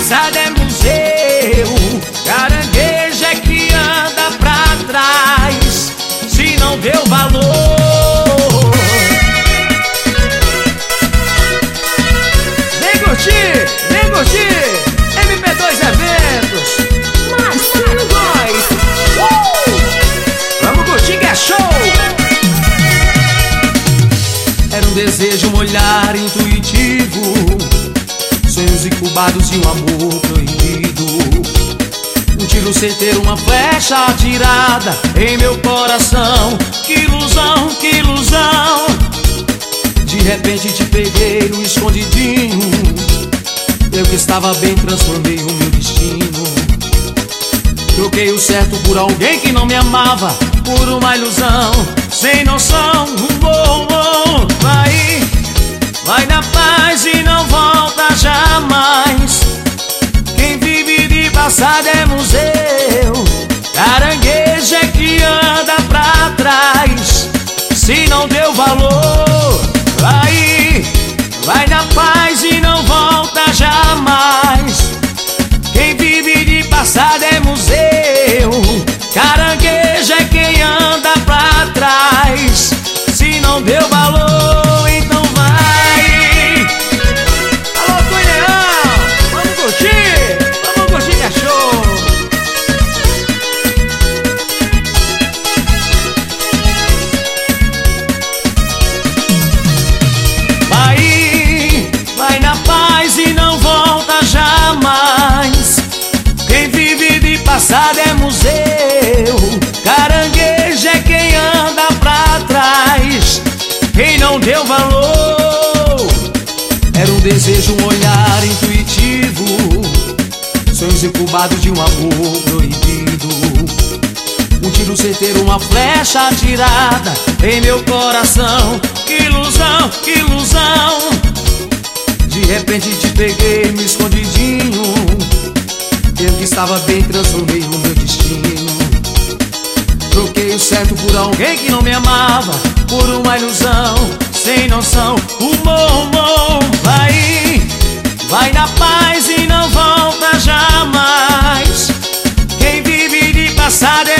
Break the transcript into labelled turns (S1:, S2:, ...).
S1: passado é museu. Caranguejo é que anda pra trás se não deu valor. Vem curtir, vem curtir MP2 Eventos. Marcelo Góes. Vamos curtir que é show. Era um desejo, um olhar intuitivo, sonhos incubados e um amor proibido. Um tiro certeiro, uma flecha atirada em meu coração. Que ilusão, que ilusão. De repente te peguei no escondidinho. Eu que estava bem, transformei o meu destino. Troquei o certo por alguém que não me amava, por uma ilusão, sem noção. Vai na paz e não volta jamais. Quem vive de passado é museu. Caranguejo é que anda pra trás se não deu valor. Vai na paz e não volta jamais. Quem vive de passado é museu. Caranguejo é quem anda pra trás se não deu valor. Então vai. Alô, Cunhão, vamos curtir que é show. Vai na paz e não volta jamais. Quem vive de passado é museu. Caranguejo é quem anda pra trás, quem não deu valor. Era um desejo, um olhar intuitivo, sonhos incubados de um amor proibido. Um tiro certeiro, uma flecha atirada em meu coração. Que ilusão, que ilusão. De repente te peguei no escondidinho. Eu que estava bem, transformei o meu destino. Troquei o certo por alguém que não me amava, por uma ilusão, sem noção. Vai na paz e não volta jamais. Quem vive de passado é